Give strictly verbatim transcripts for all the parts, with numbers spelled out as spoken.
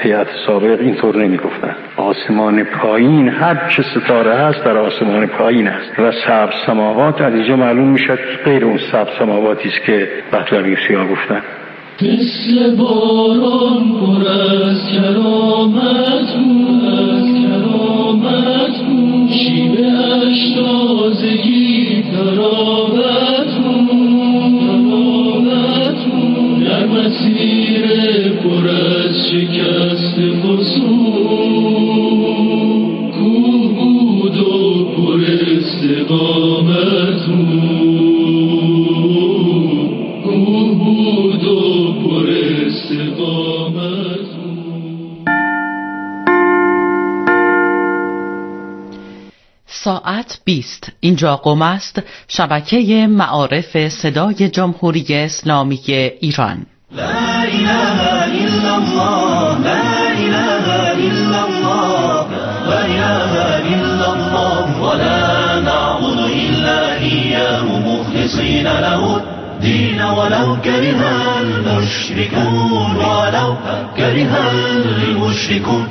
هیئت سابق اینطور نمیگفتن. آسمان پایین، هر چه ستاره هست در آسمان پایین است و سبز سماوات از اینجا معلوم میشد غیر اون سبز سماواتی است که بطلمیوسی‌ها گفتن. مثل باران پر از کرامت بود، کرامت بود، شیب اش تازگی تراوت بود، تراوت بود، در مسیر پر از شکست فسون کوه بود و پر استقامت بود، کوه بود و پر استقامت. ساعت بیست. اینجا قم است، شبکه معارف صدای جمهوری اسلامی ایران. لا اله الا الله، لا اله الا الله، لا اله الا الله، ولا نعبد الا اياه مخلصين له الدين ولو كره المشركون، ولو كره المشركون.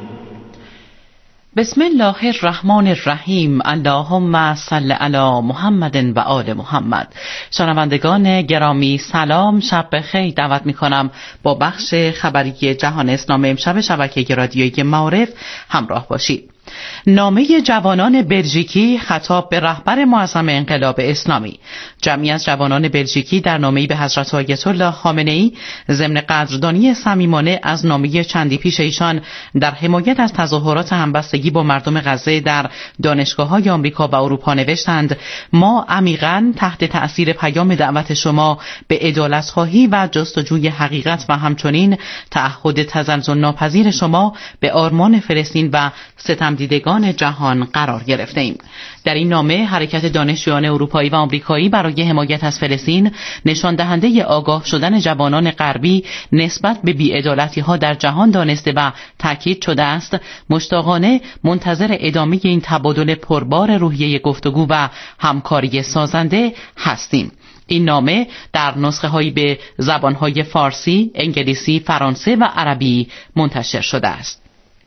بسم الله الرحمن الرحیم. اللهم صل علی محمد و آل محمد. شنوندگان گرامی سلام، شب بخیر. دعوت میکنم با بخش خبری جهان اسلام امشب شبکه رادیویی معارف همراه باشید. نامه جوانان بلژیکی خطاب به رهبر معظم انقلاب اسلامی. جمعی از جوانان بلژیکی در نامه‌ای به حضرت آیت الله خامنه‌ای ضمن قدردانی صمیمانه از نامه چندی پیش ایشان در حمایت از تظاهرات همبستگی با مردم غزه در دانشگاه‌های آمریکا و اروپا نوشتند: ما عمیقاً تحت تأثیر پیام دعوت شما به عدالت‌خواهی و جستجوی حقیقت و همچنین تعهد تزلزل ناپذیر شما به آرمان فلسطین و ستم دیدگان جهان قرار گرفتیم. در این نامه حرکت دانشجویان اروپایی و آمریکایی برای حمایت از فلسطین نشان دهنده آگاه شدن جوانان غربی نسبت به بی‌عدالتی‌ها در جهان دانسته و تاکید شده است مشتاقانه منتظر ادامه این تبادل پربار روحیه گفتگو و همکاری سازنده هستیم. این نامه در نسخه هایی به زبانهای فارسی، انگلیسی، فرانسه و عربی منتشر شده است.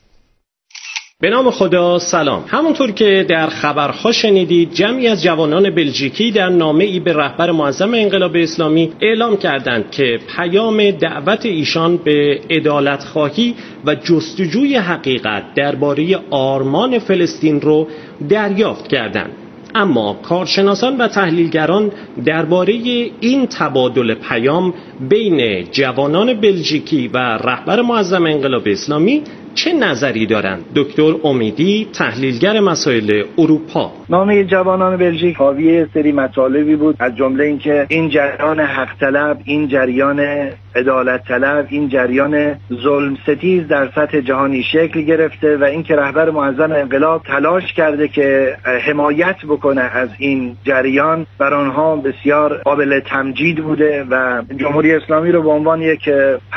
به نام خدا. سلام. همونطور که در خبرها شنیدید، جمعی از جوانان بلژیکی در نامه‌ای به رهبر معظم انقلاب اسلامی اعلام کردند که پیام دعوت ایشان به عدالت‌خواهی و جستجوی حقیقت درباره آرمان فلسطین رو دریافت کردند. اما کارشناسان و تحلیلگران درباره این تبادل پیام بین جوانان بلژیکی و رهبر معظم انقلاب اسلامی چه نظری دارند؟ دکتر امیدی، تحلیلگر مسائل اروپا. نامه جوانان بلژیک حاوی سری مطالبی بود، از جمله اینکه این جریان حق طلب، این جریان عدالت طلب، این جریان ظلم ستیز در سطح جهانی شکل گرفته و اینکه رهبر معظم انقلاب تلاش کرده که حمایت بکنه از این جریان، بر آنها بسیار قابل تمجید بوده و جمهوری اسلامی رو به عنوان یک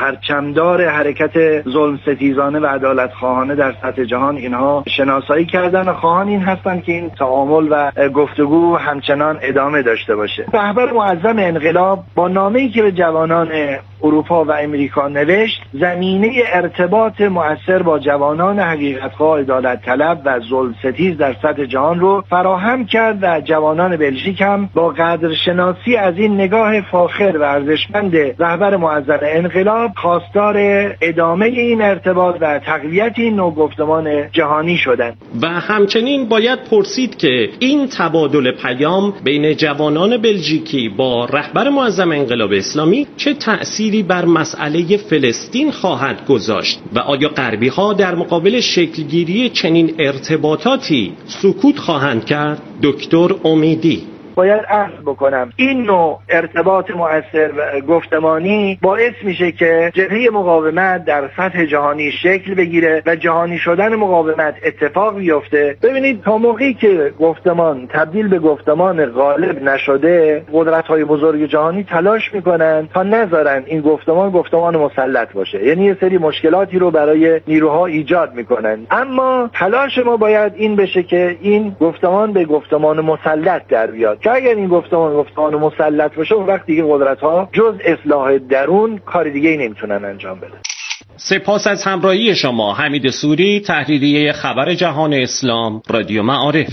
پرچمدار حرکت ظلم ستیزانه و عدالت خواهانه در سطح جهان اینها شناسایی کردن و خواهان این هستند که این تعامل و گفتگو همچنان ادامه داشته باشه. رهبر معظم انقلاب با نامه‌ای که به جوانان اروپا و امریکا نوشت، زمینه ارتباط مؤثر با جوانان حقیقت‌خواه، عدالت طلب و ظلم ستیز در سطح جهان رو فراهم کرد و جوانان بلژیک هم با قدرشناسی از این نگاه فاخر و ارزشمند رهبر معظم انقلاب خواستار ادامه این ارتباط و تقویت این نوع گفتمان جهانی شدند. و همچنین باید پرسید که این تبادل پیام بین جوانان بلژیکی با رهبر معظم انقلاب اسلامی چه تأثیری بر مسئله فلسطین خواهد گذاشت و آیا غربی ها در مقابل شکلگیری چنین ارتباطاتی سکوت خواهند کرد؟ دکتر امیدی. باید عرض بکنم این نوع ارتباط مؤثر و گفتمانی باعث میشه که جبهه مقاومت در سطح جهانی شکل بگیره و جهانی شدن مقاومت اتفاق بیفته. ببینید تا موقعی که گفتمان تبدیل به گفتمان غالب نشده، قدرت‌های بزرگ جهانی تلاش میکنن تا نذارن این گفتمان گفتمان مسلط باشه، یعنی یه سری مشکلاتی رو برای نیروها ایجاد میکنن. اما تلاش ما باید این بشه که این گفتمان به گفتمان مسلط در بیاد، که اگر این گفتمان گفتمان مسلط باشه اون وقت دیگه قدرت‌ها جز اصلاح درون کار دیگه ای نمیتونن انجام بدن. سپاس از همراهی شما. حمید سوری، تحریریه خبر جهان اسلام، رادیو معارف.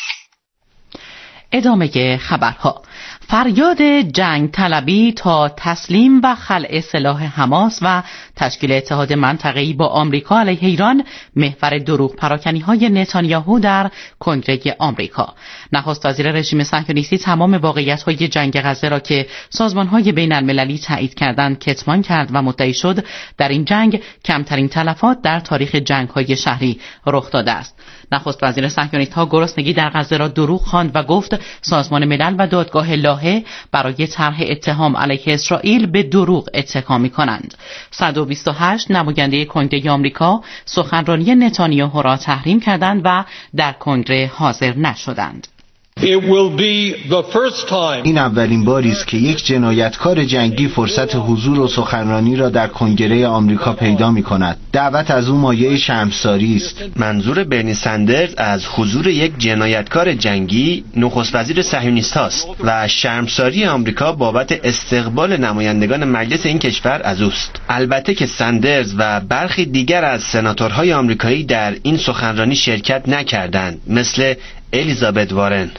ادامه خبرها. فریاد جنگ طلبی تا تسلیم و خلع سلاح حماس و تشکیل اتحاد منطقه‌ای با آمریکا علیه ایران محور دروغ پراکنی‌های نتانیاهو در کنگره آمریکا. نخست وزیر رژیم صهیونیستی تمام واقعیت‌های جنگ غزه را که سازمان‌های بین‌المللی تایید کردند کتمان کرد و مدعی شد در این جنگ کمترین تلفات در تاریخ جنگ‌های شهری رخ داده است. نخست وزیر صهیونیست‌ها گرسنگی در غزه را دروغ خواند و گفت سازمان ملل و دادگاه لاهه برای طرح اتهام علیه اسرائیل به دروغ اتکا می‌کنند. صد و بیست و هشت نماینده کنگره آمریکا سخنرانی نتانیاهو را تحریم کردند و در کنگره حاضر نشدند. این اولین باری است که یک جنایتکار جنگی فرصت حضور و سخنرانی را در کنگره آمریکا پیدا می‌کند. دعوت از او مایه شرمساری است. منظور برنی سندرز از حضور یک جنایتکار جنگی نخست وزیر صهیونیست است و شرمساری آمریکا بابت استقبال نمایندگان مجلس این کشور از اوست. البته که سندرز و برخی دیگر از سناتورهای آمریکایی در این سخنرانی شرکت نکردند، مثل الیزابت وارن.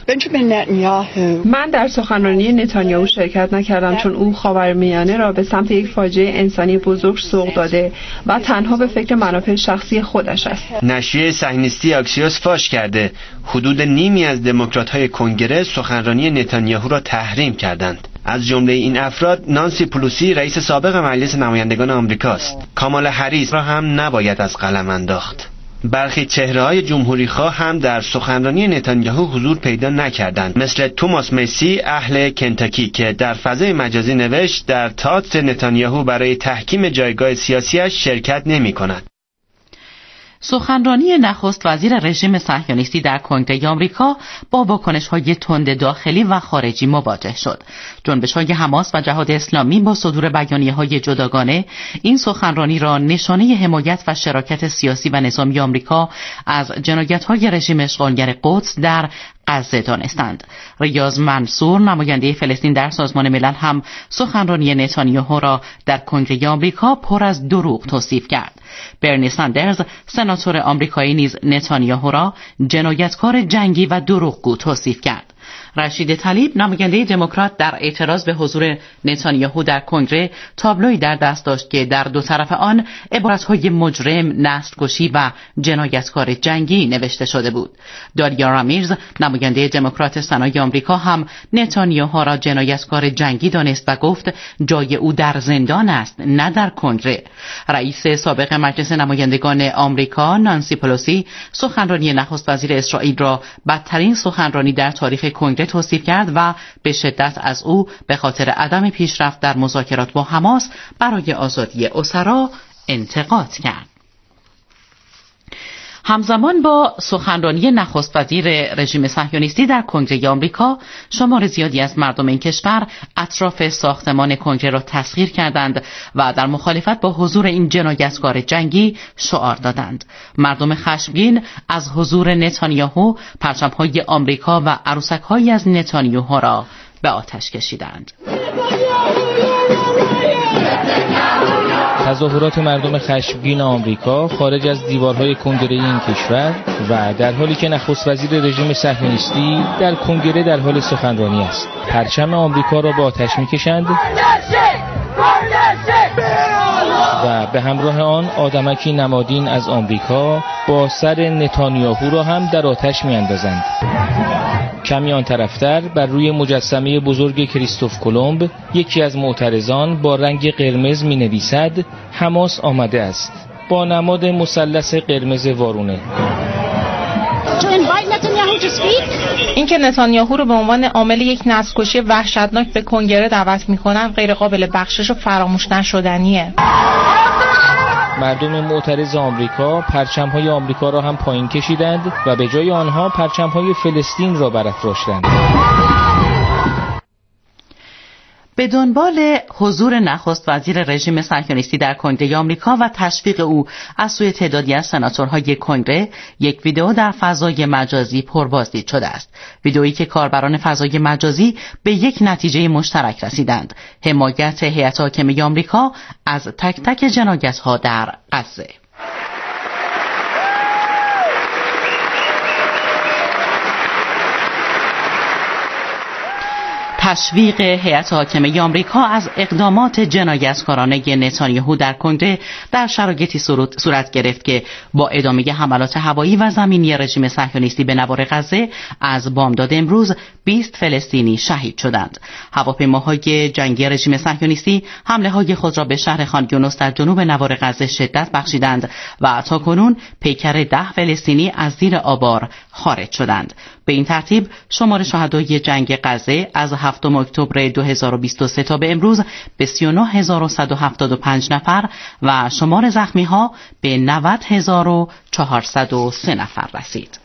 من در سخنرانی نتانیاهو شرکت نکردم چون او خاورمیانه را به سمت یک فاجعه انسانی بزرگ سوق داده و تنها به فکر منافع شخصی خودش است. نشریه صهیونیستی آکسیوس فاش کرده حدود نیمی از دموکرات‌های کنگره سخنرانی نتانیاهو را تحریم کردند. از جمله این افراد نانسی پلوسی رئیس سابق مجلس نمایندگان آمریکاست. کامالا هریس را هم نباید از قلم انداخت. برخی چهره‌های جمهوری‌خواه هم در سخنرانی نتانیاهو حضور پیدا نکردند، مثل توماس میسی اهل کنتاکی که در فضای مجازی نوشت در تئاتر نتانیاهو برای تحکیم جایگاه سیاسیش شرکت نمی‌کند. سخنرانی نخست وزیر رژیم صهیونیستی در کنگره آمریکا با واکنش‌های تند داخلی و خارجی مواجه شد. جنبش‌های حماس و جهاد اسلامی با صدور بیانیه‌های جداگانه این سخنرانی را نشانه حمایت و شراکت سیاسی و نظامی آمریکا از جنایت‌های رژیم اشغالگر قدس در غزه دانستند. ریاض منصور نماینده فلسطین در سازمان ملل هم سخنرانی نتانیاهو را در کنگره آمریکا پر از دروغ توصیف کرد. برنی سندرز سناتور آمریکایی نیز نتانیاهو را جنایتکار جنگی و دروغگو توصیف کرد. رشید طلیب نماینده دموکرات در اعتراض به حضور نتانیاهو در کنگره تابلویی در دست داشت که در دو طرف آن عبارت‌های مجرم، نسل‌کشی و جنایتکار جنگی نوشته شده بود. دالیا رامیرز نماینده دموکرات سنای آمریکا هم نتانیاهو را جنایتکار جنگی دانست و گفت جای او در زندان است نه در کنگره. رئیس سابق مجلس نمایندگان آمریکا نانسی پلوسی سخنرانی نخست وزیر اسرائیل را بدترین سخنرانی در تاریخ کنگره توصیف کرد و به شدت از او به خاطر عدم پیشرفت در مذاکرات با حماس برای آزادی اسرا انتقاد کرد. همزمان با سخنرانی نخست وزیر رژیم صهیونیستی در کنگره آمریکا، شمار زیادی از مردم این کشور اطراف ساختمان کنگره را تسخیر کردند و در مخالفت با حضور این جنایتکار جنگی شعار دادند. مردم خشمگین از حضور نتانیاهو پرچم‌های آمریکا و عروسک‌هایی از نتانیاهو را به آتش کشیدند. تظاهرات مردم خشمگین آمریکا خارج از دیوارهای کنگره این کشور و در حالی که نخست وزیر رژیم صهیونیستی در کنگره در حال سخنرانی است. پرچم آمریکا را به آتش می‌کشند و به همراه آن آدمکی نمادین از آمریکا با سر نتانیاهو را هم در آتش می‌اندازند. کمی آن طرفتر بر روی مجسمه بزرگ کریستوف کلمب یکی از معترضان با رنگ قرمز می نویسد حماس آمده است با نماد مثلث قرمز وارونه. این که نتانیاهو رو به عنوان عامل یک نسل‌کشی وحشتناک به کنگره دعوت می‌کنن غیر قابل بخشش و فراموش نشدنیه. مردم معترض آمریکا پرچم‌های آمریکا را هم پایین کشیدند و به جای آنها پرچم‌های فلسطین را برافراشتند. به دنبال حضور نخست وزیر رژیم صهیونیستی در کنگره آمریکا و تشویق او از سوی تعدادی از سناتورهای کنگره، یک ویدئو در فضای مجازی پربازدید شده است. ویدئویی که کاربران فضای مجازی به یک نتیجه مشترک رسیدند: حمایت هیئت حاکمه آمریکا از تک تک جنایت‌ها در غزه. تشویق هیئت حاکمه آمریکا از اقدامات جنایتکارانه نتانیاهو در کنگره در شرایطی صورت گرفت که با ادامه حملات هوایی و زمینی رژیم صهیونیستی به نوار غزه از بامداد امروز بیست فلسطینی شهید شدند. هواپیماهای جنگی رژیم صهیونیستی حمله های خود را به شهر خان یونس در جنوب نوار غزه شدت بخشیدند و تاکنون پیکر ده فلسطینی از زیر آوار خارج شدند. به این ترتیب شمار شهدای جنگ غزه از هفتم اکتبر دو هزار و بیست و سه تا به امروز به سی و نه هزار و صد و هفتاد و پنج نفر و شمار زخمی ها به نود هزار و چهارصد و سه نفر رسید.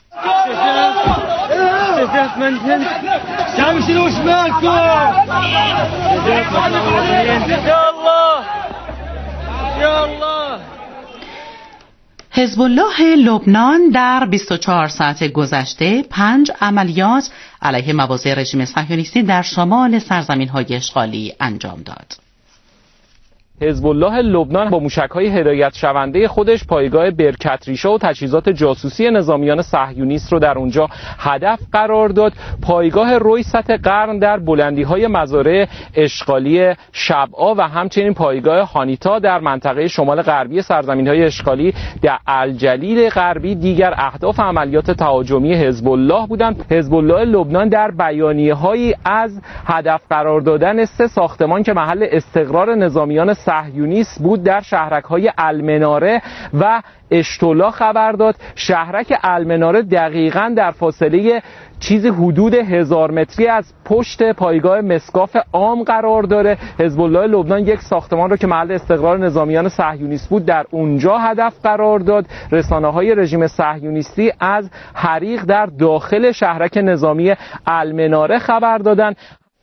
حزب الله لبنان در بیست و چهار ساعت گذشته پنج عملیات علیه مواضع رژیم صهیونیستی در شمال سرزمین‌های اشغالی انجام داد. حزب الله لبنان با موشک‌های هدایت شونده خودش پایگاه برکت ریشه و تجهیزات جاسوسی نظامیان صهیونیست رو در اونجا هدف قرار داد. پایگاه رویست قرن در بلندی‌های مزارع اشغالی شبعا و همچنین پایگاه هانیتا در منطقه شمال غربی سرزمین‌های اشغالی در الجلیل غربی دیگر اهداف عملیات تهاجمی حزب الله بودند. حزب الله لبنان در بیانیه‌هایی از هدف قرار دادن سه ساختمان که محل استقرار نظامیان صهیونیست بود در شهرک‌های المناره و اشتولا خبر داد. شهرک المناره دقیقاً در فاصله چیزی حدود هزار متری از پشت پایگاه مسکاف عام قرار داره. حزب الله لبنان یک ساختمان رو که محل استقرار نظامیان صهیونیست بود در اونجا هدف قرار داد. رسانه‌های رژیم صهیونیستی از حریق در داخل شهرک نظامی المناره خبر دادند.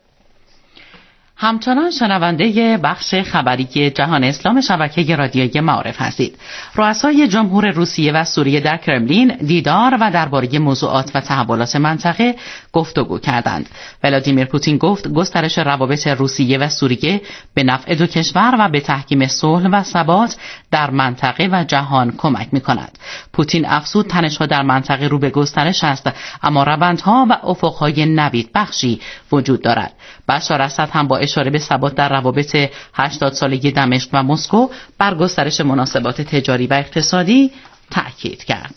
همچنان شنونده بخش خبری جهان اسلام شبکه رادیویی معارف هستید. رؤسای جمهور روسیه و سوریه در کرملین دیدار و درباره موضوعات و تحولات منطقه گفتگو کردند. ولادیمیر پوتین گفت گسترش روابط روسیه و سوریه به نفع دو کشور و به تحکیم صلح و ثبات در منطقه و جهان کمک می‌کند. پوتین افزود تنش‌ها در منطقه رو به گسترش است، اما روندها و افق‌های نوید بخشی وجود دارد. بشار اسد هم با اشاره به ثبات در روابط هشتاد ساله دمشق و مسکو بر گسترش مناسبات تجاری و اقتصادی تأکید کرد.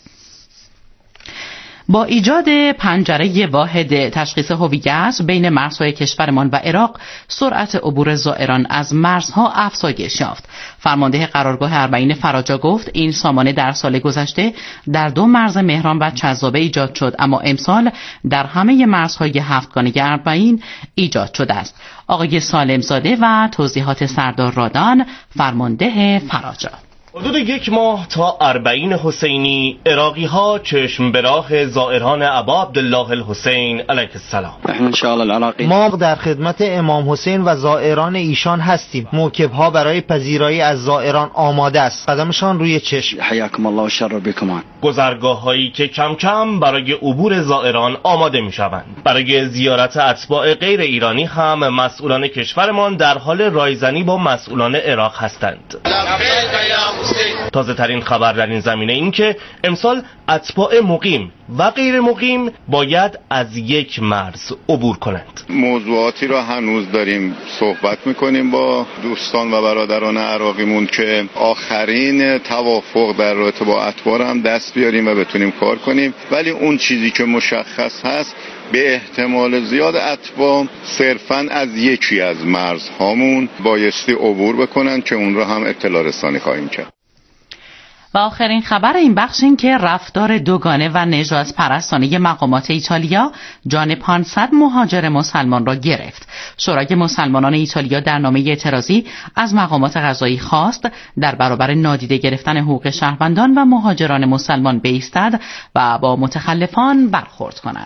با ایجاد پنجره واحد تشخیص هویت بین مرزهای کشورمان و عراق، سرعت عبور زائران از مرزها افزایش یافت. فرمانده قرارگاه اربعین فراجا گفت این سامانه در سال گذشته در دو مرز مهران و چذابه ایجاد شد، اما امسال در همه مرزهای هفتگانه اربعین ایجاد شده است. آقای سالم زاده و توضیحات سردار رادان، فرمانده فراجا. حدود یک ماه تا اربعین حسینی عراقی ها چشم به راه زائران ابا عبدالله الحسین علیه السلام. ما در خدمت امام حسین و زائران ایشان هستیم. موکب ها برای پذیرایی از زائران آماده است. قدمشان روی چشم. حیاکم الله و شر بکم. گذرگاه هایی که کم کم برای عبور زائران آماده می شوند. برای زیارت اتباع غیر ایرانی هم مسئولان کشورمان در حال رایزنی با مسئولان عراق هستند. تازه ترین خبر در این زمینه این که امسال اتباع مقیم و غیر مقیم باید از یک مرز عبور کنند. موضوعاتی را هنوز داریم صحبت میکنیم با دوستان و برادران عراقیمون که آخرین توافق در رابطه با اتباع هم دست بیاریم و بتونیم کار کنیم، ولی اون چیزی که مشخص هست به احتمال زیاد اتباع صرفاً از یکی از مرزهامون بایستی عبور بکنن که اون را هم اطلاع رسانی خواهیم کرد. و آخرین خبر این بخش این که رفتار دوگانه و نژاد پرستانه مقامات ایتالیا جان پانصد مهاجر مسلمان را گرفت. شورای مسلمانان ایتالیا در نامه اعتراضی از مقامات قضایی خواست در برابر نادیده گرفتن حقوق شهروندان و مهاجران مسلمان بایستد و با متخلفان برخورد کند.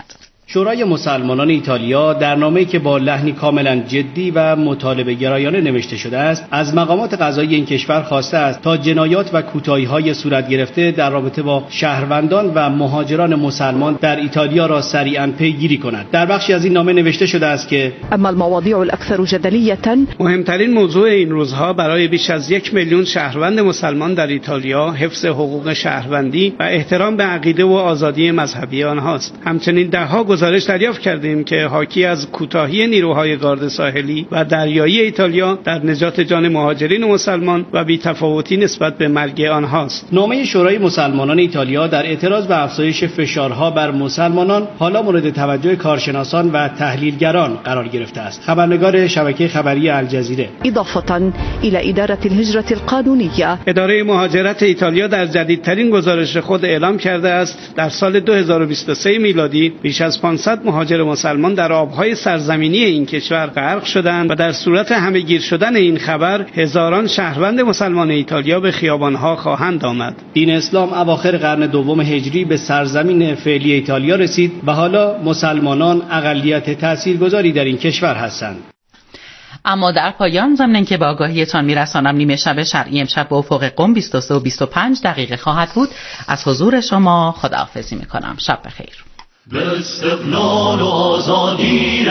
شورای مسلمانان ایتالیا در نامه‌ای که با لحنی کاملا جدی و مطالبه گرایانه نوشته شده است، از مقامات قضایی این کشور خواسته است تا جنایات و کوتاهی‌های صورت گرفته در رابطه با شهروندان و مهاجران مسلمان در ایتالیا را سریعاً پیگیری کند. در بخشی از این نامه نوشته شده است که اما المواضیع الاکثر جدلیة، مهمترین موضوع این روزها برای بیش از یک میلیون شهروند مسلمان در ایتالیا حفظ حقوق شهروندی و احترام به عقیده و آزادی مذهبی آنهاست. همچنین دهها گزارش دریافت کردیم که حاکی از کوتاهی نیروهای گارد ساحلی و دریایی ایتالیا در نجات جان مهاجرین مسلمان و بی‌تفاوتی نسبت به مرگ آنهاست. نامه شورای مسلمانان ایتالیا در اعتراض به افزایش فشارها بر مسلمانان حالا مورد توجه کارشناسان و تحلیلگران قرار گرفته است. خبرنگار شبکه خبری الجزیره: اضافة الى اداره الهجرة القانونیه، اداره مهاجرت ایتالیا در جدیدترین گزارش خود اعلام کرده است در سال دو هزار و بیست و سه میلادی بیش از پانصد مهاجر مسلمان در آبهای سرزمینی این کشور غرق شدند و در صورت همه‌گیر شدن این خبر هزاران شهروند مسلمان ایتالیا به خیابان‌ها خواهند آمد. دین اسلام اواخر قرن دوم هجری به سرزمین فعلی ایتالیا رسید و حالا مسلمانان اقلیت تاثیرگذاری در این کشور هستند. اما در پایان ضمن که به آگاهیتان میرسانم نیمه شب شرعی امشب به افق قم بیست و سه و بیست و پنج دقیقه خواهد بود. از حضور شما خداحافظی میکنم. شب بخیر. به استقلال و آزادی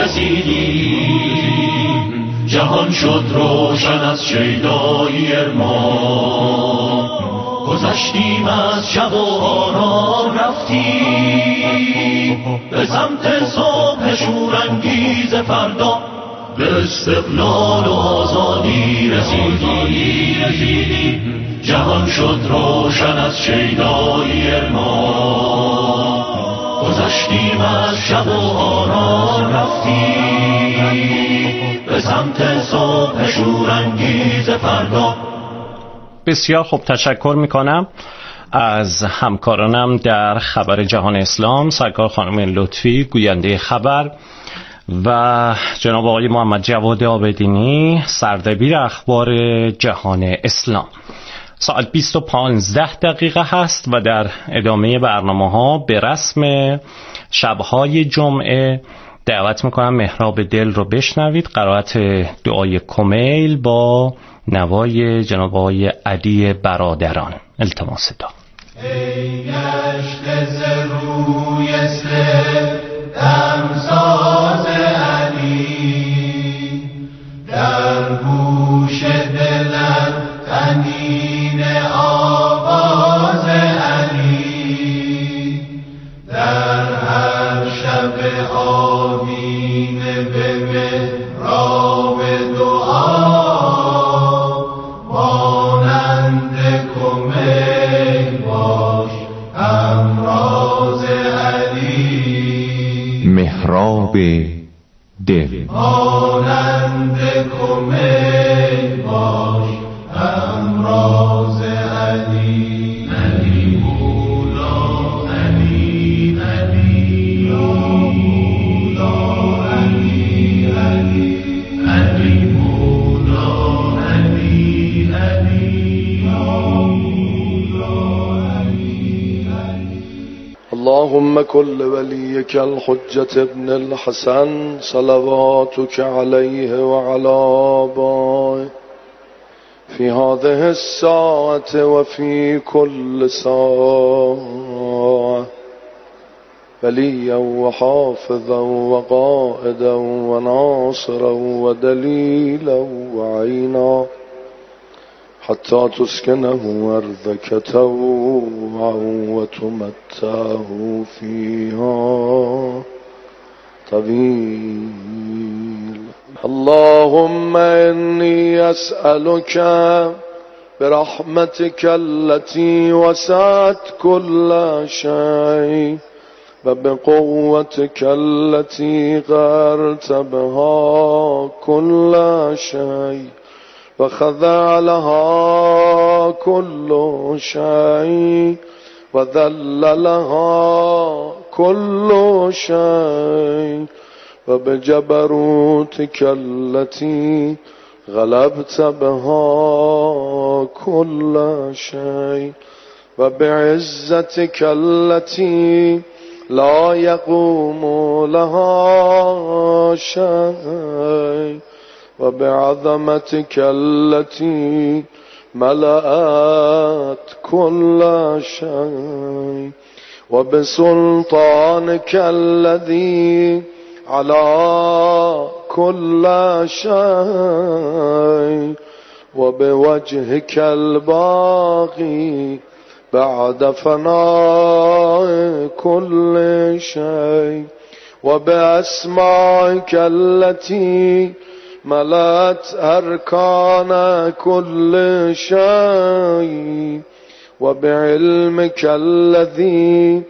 رسیدیم، جهان شد روشن از شیدایی ارمان، گذشتیم از شب و آرام رفتیم به سمت صبح شورانگیز فردا. به استقلال و آزادی رسیدیم، جهان شد روشن از شیدایی ارمان، گذشتیم از شب و آرام رفتیم به سمت صبح شورانگیز فردا. بسیار خوب، تشکر میکنم از همکارانم در خبر جهان اسلام، سرکار خانم لطفی گوینده خبر و جناب آقای محمد جواد عابدینی سردبیر اخبار جهان اسلام. ساعت بیست و پانزده دقیقه هست و در ادامه برنامه ها به رسم شبهای جمعه دعوت میکنم محراب دل رو بشنوید، قرائت دعای کمیل با نوای جناب آقای علی برادران. التماس دعا. ای گشته ز روی سر دمساز علی، در گوش دلت طنین آواز علی، در هر شب آمینه به محراب دعا، مانند کمیل باش همراز علی. محراب دل مانند کمیل باش همراز علی. علی مولا علی علی مولا علی علی علی مولا علی علی مولا علی علی. اللهم كل وليك الحجة ابن الحسن صلواتك عليه وعلى آبائه في هذه الساعة وفي كل ساعة، وليا وحافظا وقائدا وناصرا ودليلا وعينا، حتى تسكنه أرضك طوعا وتمتعه فيها طويل. اللهم إني أسألك برحمتك التي وسعت كل شيء وبقوتك التي غرت بها كل شيء وخضع لها كل شيء وذل لها كل شيء، وبجبروتك التي غلبت بها كل شيء وبعزتك التي لا يقوم لها شيء وبعظمتك التي ملأت كل شيء وبسلطانك الذي على كل شيء وبوجهك الباقي بعد فناء كل شيء وبأسمائك التي ملأت أركان كل شيء وبعلمك الذي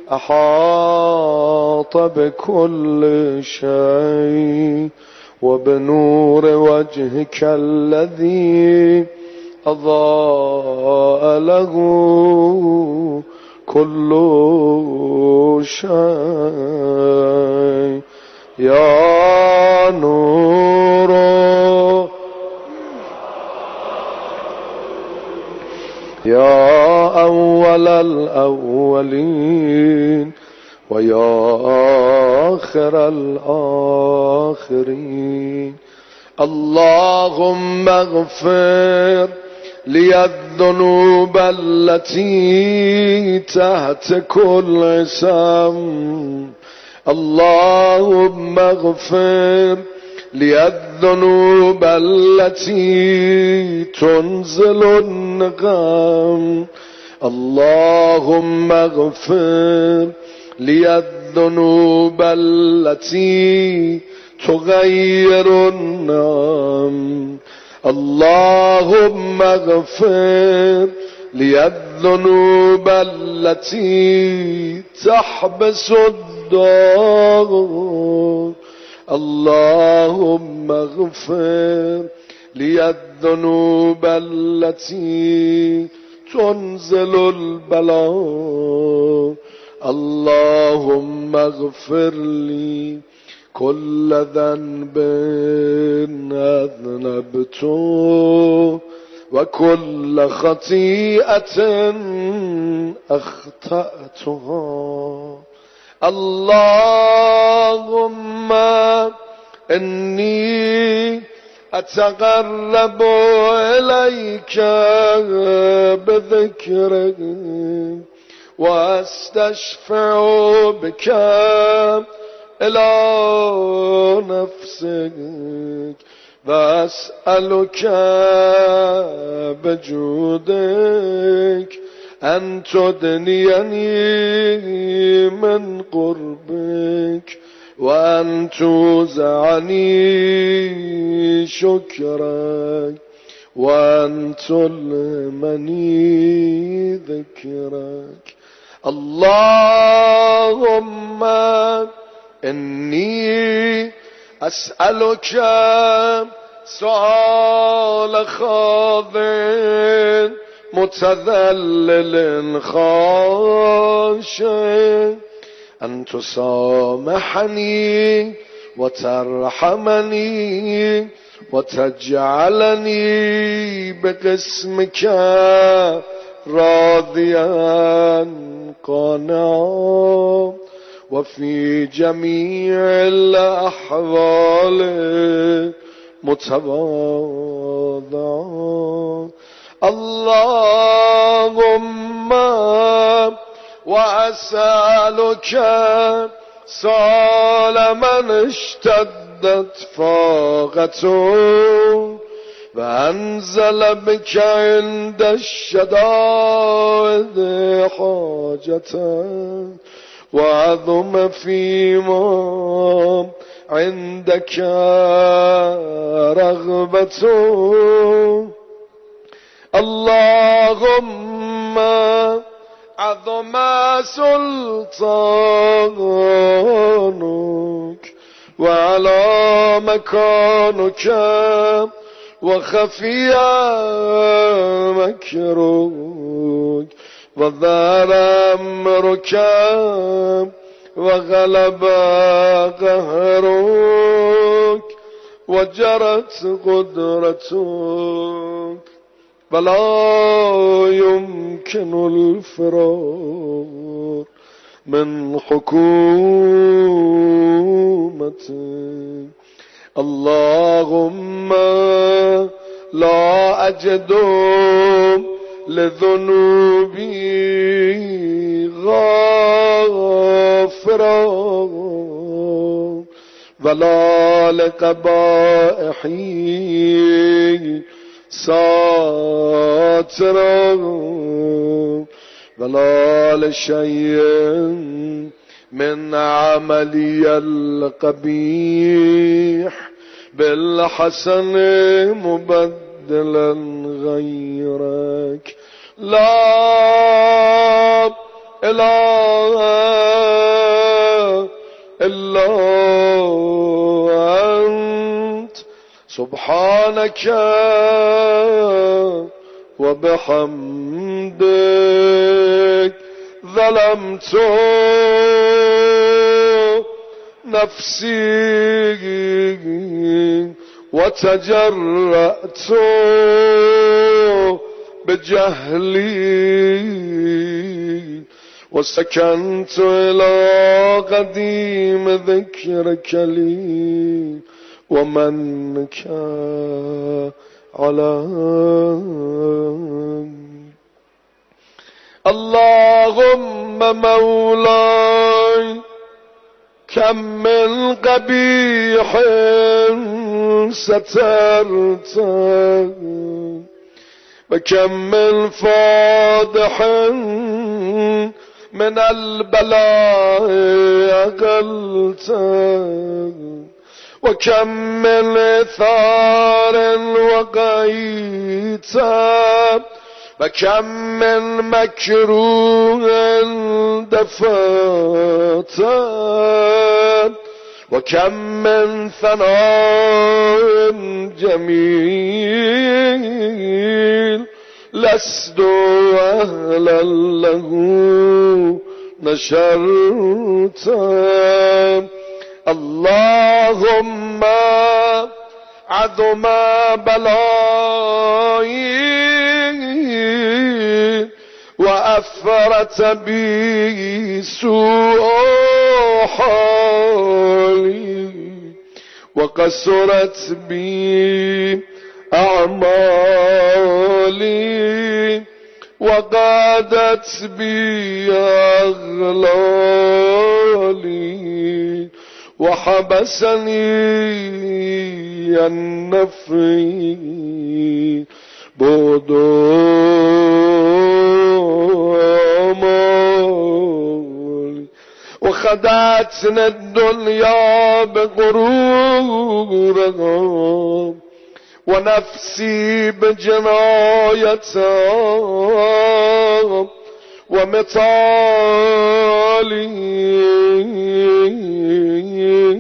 أحاط بكل شيء وبنور وجهك الذي أضاء له كل شيء يا نور يا أول الأولين ويا آخر الآخرين اللهم اغفر لي الذنوب التي تحت كل اسم اللهم اغفر لي الذنوب التي تنزل النقم اللهم اغفر لي الذنوب التي تغير النعم اللهم اغفر لي الذنوب التي تحبس الدار اللهم اغفر لي الذنوب التي تنزل البلاء اللهم اغفر لي كل ذنب أذنبته وكل خطيئة أخطأتها اللهم إني أتقرب إليك بذكرك وأستشفع بك إلى نفسك وأسألك بجودك أن تدنيني من قربك وأن توزعني شكرك وأن تلهمني ذكرك اللهم إني أسألك سؤال خاضع متذلل خاشع أن تسامحني وترحمني وتجعلني بقسمك راضيا قانعا وفي جميع الأحوال متواضعا اللهم وأسألك سؤال من اشتدت فاقته وأنزل بك عند الشدائد حاجته وعظم فيما عندك رغبته اللهم عظم سلطانك وعلى مكانك وخفي مكرك وظهر أمرك وغلب قهرك وجرت قدرتك ولا يمكن الفرار من حكومتك اللهم لا أجد لذنوبي غافرا ولا لقبائحي ساترا ولا لشيء من عملي القبيح بالحسن مبدلا غيرك لا إله إلا أنت سبحانك وبحمدك ظلمت نفسي وتجرأت بجهلي وسكنت إلى قديم ذكرك لي ومنك علي اللهم مولاي كم من قبيح سترت وكم من فاضح من البلاء أقلت وكم من ثار وقيت وكم من مكروه دفعت وكم من ثناء جميل لست أهلا له نشرت اللهم عظم بلائي وأثرت بي سوء حالي وقصرت بي أعمالي وقادت بي أغلالي وحبسني النفي بدوامالي وخدعتنا الدنيا بغرورها ونفسي بجنايتها ومثالي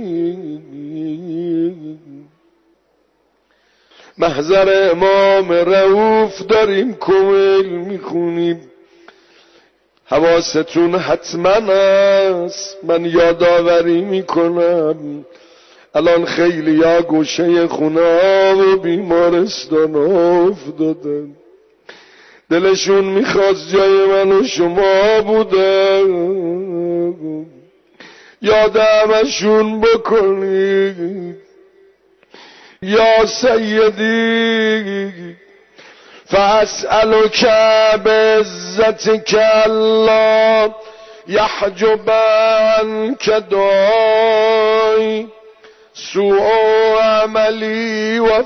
محضر امام رؤوف داریم کمیل میخونیم حواستون حتما هست من یادآوری میکنم الان خیلی ها گوشه خونه ها و بیمارستان ها افتادن دلشون میخواست جای من و شما بودن یاد همشون بکنید یا سیدی فاسألک بعزتک الله یحجب عنک دعای سوء عملی و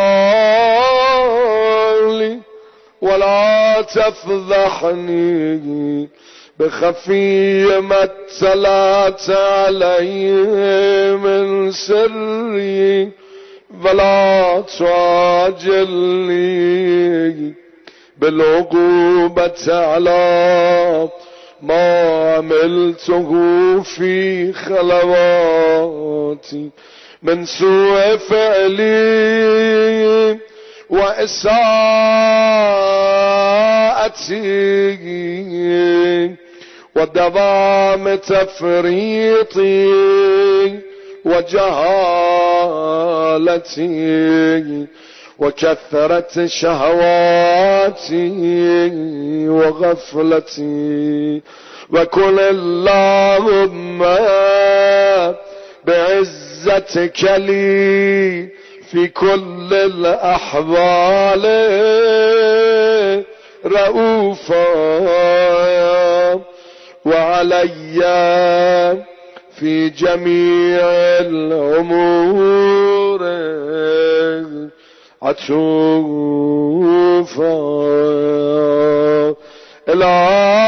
فعالی ولا تفضحنی بخفی ما اطلعت علیه من سری ولا تعجلني بالعقوبة على ما عملته في خلواتي من سوء فعلي وإساءتي ودوام تفريطي وجهالتي وكثرت شهواتي وغفلتي وكن اللهم بعزتك لي في كل الأحوال رؤوفا وعلي في جميع الأمور عطوفا.